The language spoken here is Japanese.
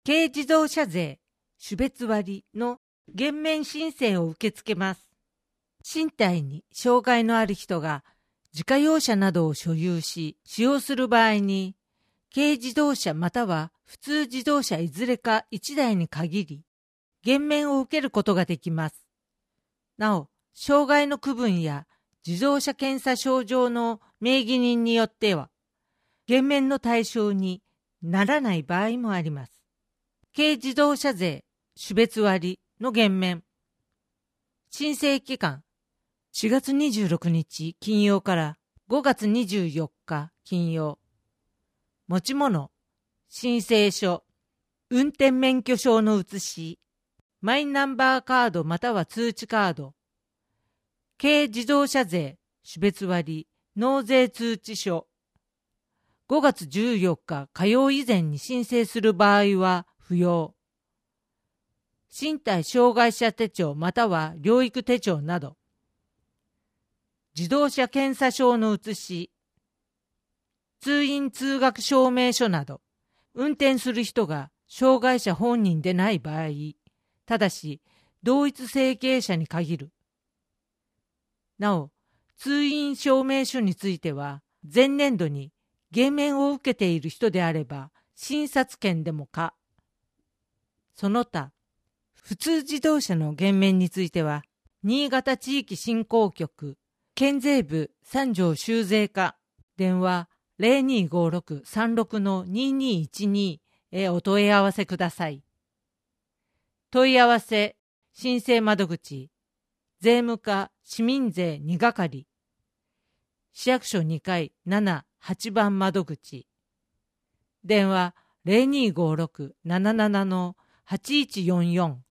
軽自動車税種別割の減免申請を受け付けます。身体に障害のある人が自家用車などを所有し使用する場合に、軽自動車または普通自動車いずれか1台に限り、減免を受けることができます。なお、障害の区分や自動車検査証上の名義人によっては、減免の対象にならない場合もあります。軽自動車税種別割の減免。申請期間、4月26日金曜から5月24日金曜。持ち物、申請書、運転免許証の写し、マイナンバーカードまたは通知カード、軽自動車税種別割納税通知書。5月14日火曜以前に申請する場合は不要。身体障害者手帳または療育手帳など、自動車検査証の写し、通院通学証明書など、運転する人が障害者本人でない場合、ただし同一生計者に限る。なお、通院証明書については、前年度に減免を受けている人であれば、診察券でも可。その他、普通自動車の減免については、新潟地域振興局、県税部三条修税課、電話0256-36-2212へお問い合わせください。問い合わせ、申請窓口、税務課市民税2係、市役所2階7、8番窓口、電話0256-77-8144